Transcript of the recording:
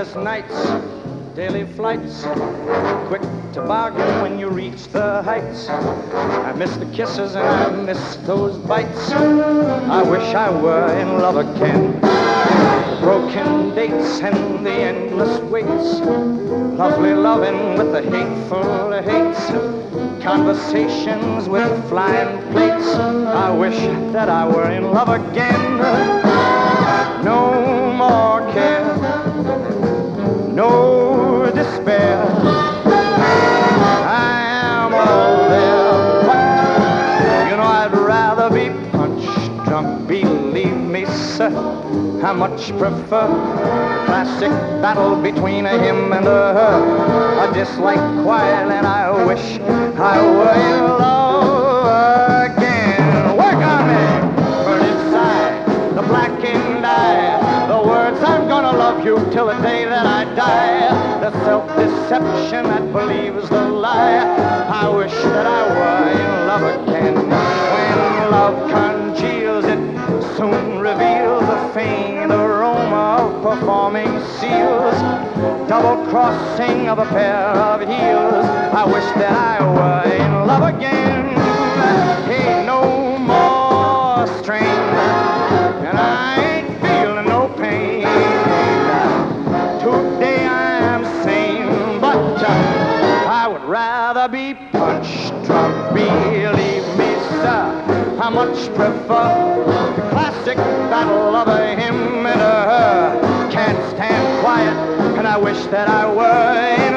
sleepless nights, daily flights, quick to bargain when you reach the heights. I miss the kisses and I miss those bites. I wish I were in love again. The broken dates and the endless waits, lovely loving with the hateful hates, conversations with flying plates. I wish that I were in love again. No more care, no despair. I am all there, but you know I'd rather be punch drunk. Believe me, sir, I much prefer a classic battle between a him and a her. I dislike quiet and I wish I were in love again. Work on me, burn inside the blackened eye. The words I'm gonna love you till the day that I die. The self-deception that believes the lie. I wish that I were in love again. When love congeals, it soon reveals the faint aroma of performing seals, double crossing of a pair of heels. I wish that I were in love again. Hey, no more strain, and I ain't feeling no pain. Today I am sane, but I would rather be punch drunk. Believe me, sir, I much prefer the classic battle of a him and a her. Can't stand quiet, and I wish that I were in